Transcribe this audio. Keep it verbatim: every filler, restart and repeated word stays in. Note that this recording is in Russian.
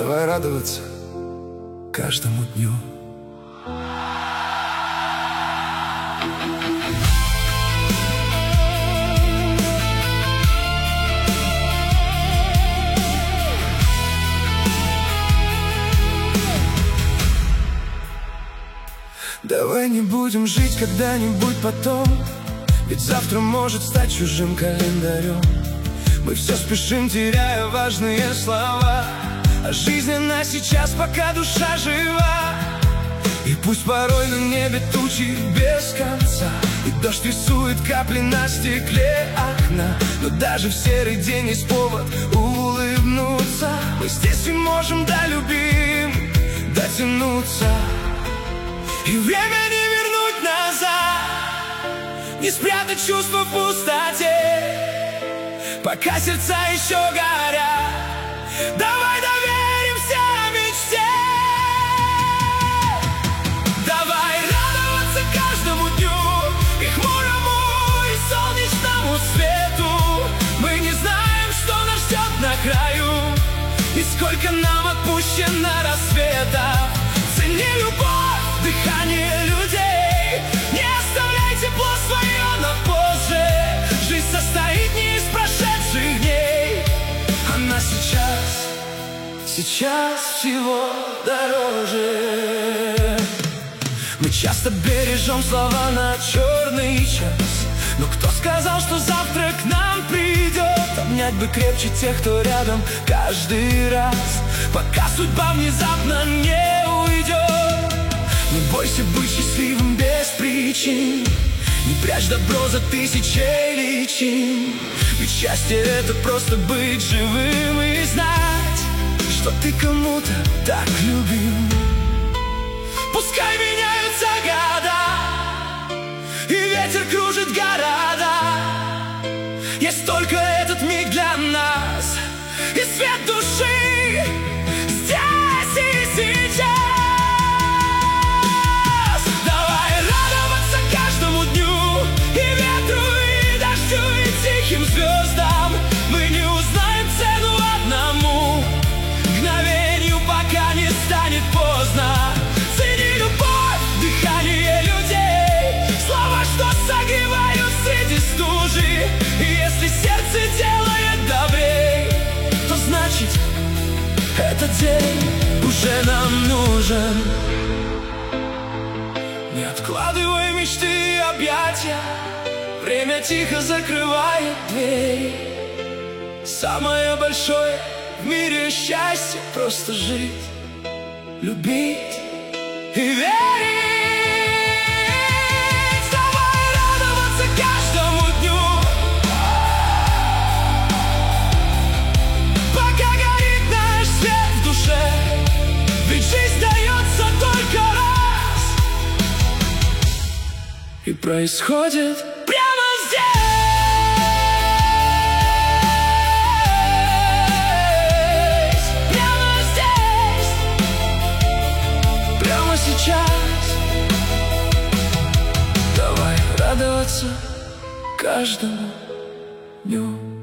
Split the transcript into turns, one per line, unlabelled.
Давай радоваться каждому дню. Давай не будем жить когда-нибудь потом, ведь завтра может стать чужим календарем. Мы все спешим, теряя важные слова, а жизнь она сейчас, пока душа жива. И пусть порой на небе тучи без конца, и дождь рисует капли на стекле окна, но даже в серый день есть повод улыбнуться. Мы здесь и можем, да, любим, дотянуться. И время не вернуть назад, не спрятать чувства в пустоте, пока сердца еще горят. Давай доверимся мечте. Давай радоваться каждому дню, и хмурому, и солнечному свету. Мы не знаем, что нас ждет на краю, и сколько нам отпущено рассветов. Цени любовь, дыхание людей, не оставляй тепло свое на позже. Жизнь состоит не из прошедших дней, она сейчас, сейчас всего дороже. Мы часто бережем слова на черный час, но кто сказал, что завтра к нам придет? Обнять бы крепче тех, кто рядом каждый раз, пока судьба внезапно не уйдет. Не бойся быть счастливым без причин, не прячь добро за тысячей личин. Ведь счастье — это просто быть живым и знать, что ты кому-то так любим. Пускай меняются года, и ветер кружит города, есть только этот миг для нас, и свет души здесь и сейчас. Давай радоваться каждому дню, и ветру, и дождю, и тихим звездам. Мы не узнаем цену одному мгновению, пока не станет поздно. Цени любовь, дыхание людей, слова, что согревают среди стужи. И если сердце делает добрей, то значит, этот день уже нам нужен. Не откладывай мечты и объятия, время тихо закрывает дверь. Самое большое в мире счастье — просто жить, любить и верить. Давай радоваться каждому дню, пока горит наш свет в душе. Ведь жизнь дается только раз, и происходит прямо здесь. Прямо здесь, прямо сейчас. Давай радоваться каждому дню.